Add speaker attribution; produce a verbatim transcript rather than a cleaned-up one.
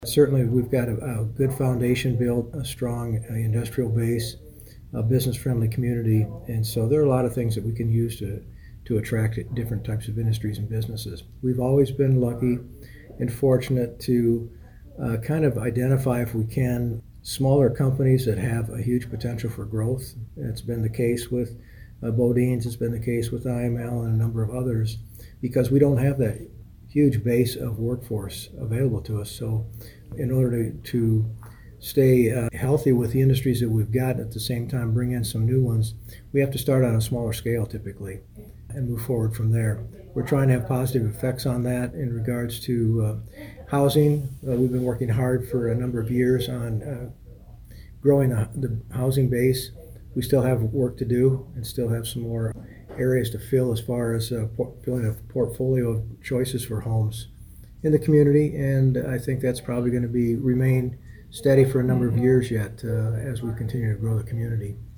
Speaker 1: Certainly, we've got a, a good foundation built, a strong uh, industrial base, a business-friendly community, and so there are a lot of things that we can use to to attract different types of industries and businesses. We've always been lucky and fortunate to uh, kind of identify, if we can, smaller companies that have a huge potential for growth. It's been the case with uh, Bodine's, it's been the case with I M L and a number of others, because we don't have that huge base of workforce available to us. So in order to, to stay uh, healthy with the industries that we've got, at the same time bring in some new ones, we have to start on a smaller scale typically and move forward from there. We're trying to have positive effects on that in regards to uh, housing. Uh, we've been working hard for a number of years on uh, growing the, the housing base. We still have work to do and still have some more areas to fill as far as uh, por- filling a portfolio of choices for homes in the community, and I think that's probably going to be remain steady for a number of years yet uh, as we continue to grow the community.